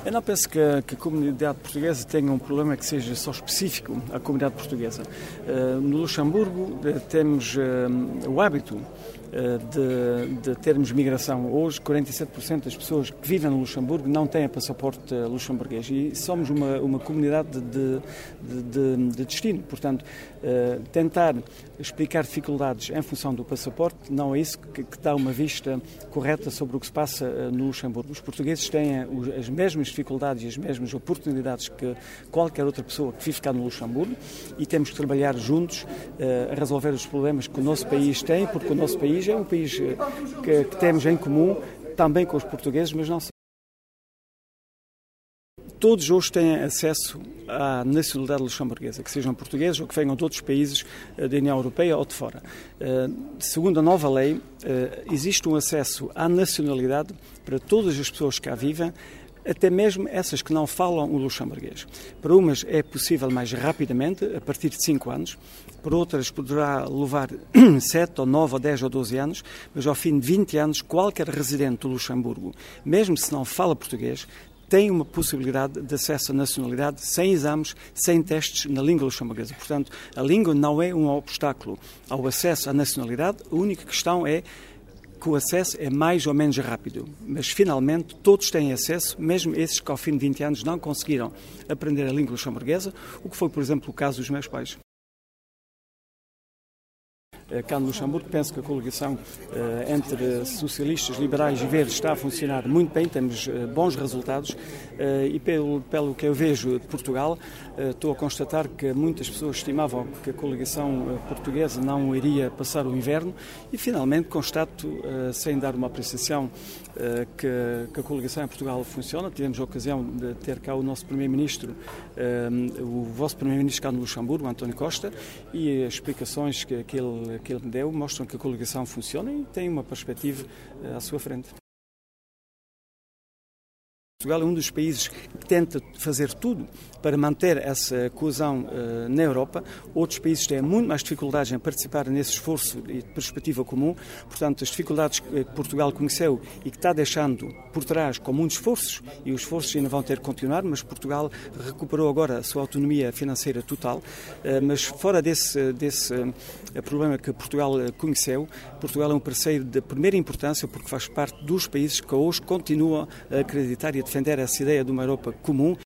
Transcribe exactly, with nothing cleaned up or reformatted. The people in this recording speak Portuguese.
Eu não penso que a, que a comunidade portuguesa tenha um problema que seja só específico à comunidade portuguesa. Uh, no Luxemburgo uh, temos uh, o hábito De, de termos migração. Hoje, quarenta e sete por cento das pessoas que vivem no Luxemburgo não têm passaporte luxemburguês e somos uma, uma comunidade de, de, de, de destino. Portanto, uh, tentar explicar dificuldades em função do passaporte não é isso que, que dá uma vista correta sobre o que se passa uh, no Luxemburgo. Os portugueses têm as mesmas dificuldades e as mesmas oportunidades que qualquer outra pessoa que vive cá no Luxemburgo e temos que trabalhar juntos uh, a resolver os problemas que o nosso país tem, porque o nosso país é um país que, que temos em comum também com os portugueses, mas não só. Todos hoje têm acesso à nacionalidade luxemburguesa, que sejam portugueses ou que venham de outros países da União Europeia ou de fora. Segundo a nova lei, existe um acesso à nacionalidade para todas as pessoas que cá vivem, até mesmo essas que não falam o luxemburguês. Para umas é possível mais rapidamente, a partir de cinco anos, para outras poderá levar sete, ou nove, ou dez, ou doze anos, mas ao fim de vinte anos, qualquer residente do Luxemburgo, mesmo se não fala português, tem uma possibilidade de acesso à nacionalidade sem exames, sem testes na língua luxemburguesa. Portanto, a língua não é um obstáculo ao acesso à nacionalidade, a única questão é que o acesso é mais ou menos rápido, mas finalmente todos têm acesso, mesmo esses que ao fim de vinte anos não conseguiram aprender a língua luxemburguesa, o que foi, por exemplo, o caso dos meus pais. Cá no Luxemburgo, penso que a coligação uh, entre socialistas, liberais e verdes está a funcionar muito bem, temos uh, bons resultados uh, e pelo, pelo que eu vejo de Portugal, uh, estou a constatar que muitas pessoas estimavam que a coligação uh, portuguesa não iria passar o inverno e finalmente constato, uh, sem dar uma apreciação, uh, que, que a coligação em Portugal funciona. Tivemos a ocasião de ter cá o nosso Primeiro-Ministro, uh, o vosso Primeiro-Ministro cá no Luxemburgo, António Costa, e as explicações que, que ele que ele me deu mostram que a coligação funciona e tem uma perspectiva uh, à sua frente. Portugal é um dos países que tenta fazer tudo para manter essa coesão uh, na Europa. Outros países têm muito mais dificuldades em participar nesse esforço de perspectiva comum. Portanto, as dificuldades que Portugal conheceu e que está deixando por trás com muitos esforços, e os esforços ainda vão ter que continuar, mas Portugal recuperou agora a sua autonomia financeira total. Uh, mas fora desse, desse uh, problema que Portugal uh, conheceu, Portugal é um parceiro de primeira importância porque faz parte dos países que hoje continuam a acreditar e a defender essa ideia de uma Europa comum.